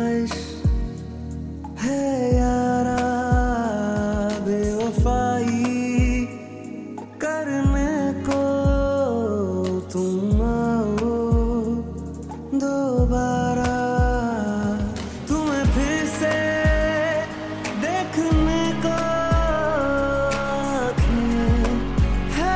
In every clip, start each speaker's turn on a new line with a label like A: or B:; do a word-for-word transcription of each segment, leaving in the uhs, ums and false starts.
A: ख्वाहिश है यारा, बेवफाई करने को तुम आओ दोबारा। तुम्हें फिर से देखने को आँखें है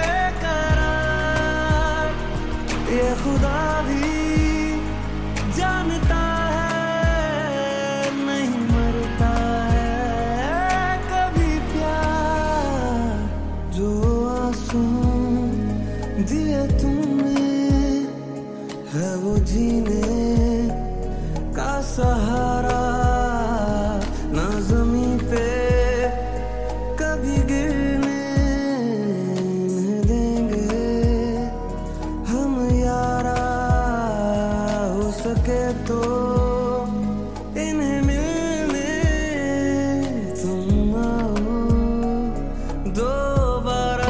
A: बेकरार, ये खुदा भी जानता है नहीं मरता है कभी प्यार। जो आंसू दिए तुमने है वो जीने का सहारा, ना ज़मीं पे कभी गिरने नहीं देंगे हम यारा। हो सके तो इन्हें मिलने तुम आओ दोबारा।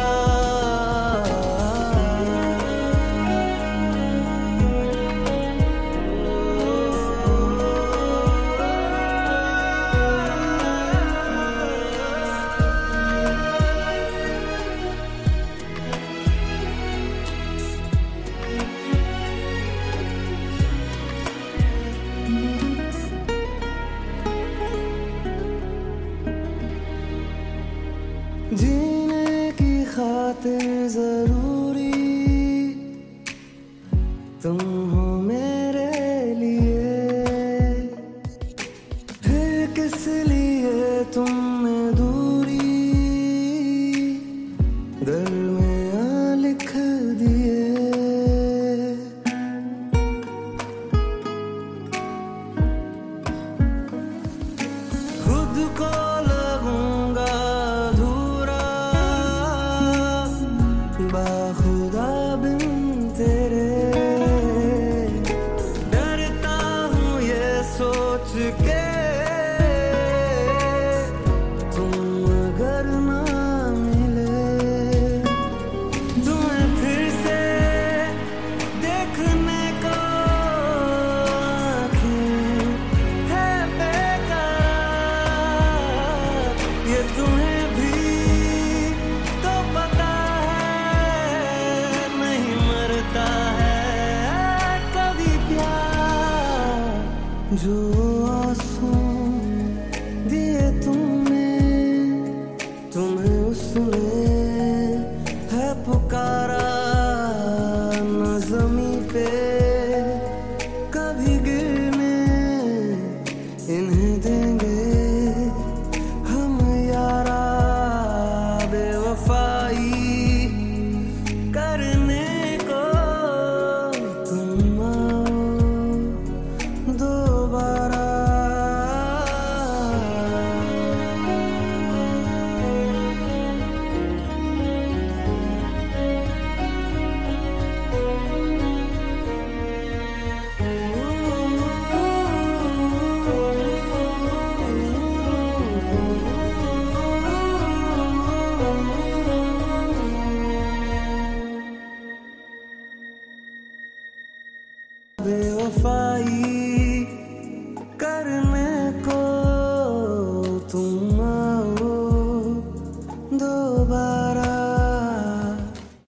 A: जीने की खातिर जरूरी तुम हो मेरे लिए, फिर किस लिए तुम में दूरी दरमियां लिख दिए। खुद को लगूंगा बाखुदा बिन तेरे, डरता हूँ ये सोच के तुम अगर ना मिले। तुम्हें फिर से देखने को आँखें है बेकरार, ये तुम्हें भी तो पता है कभी प्यार। जो आंसू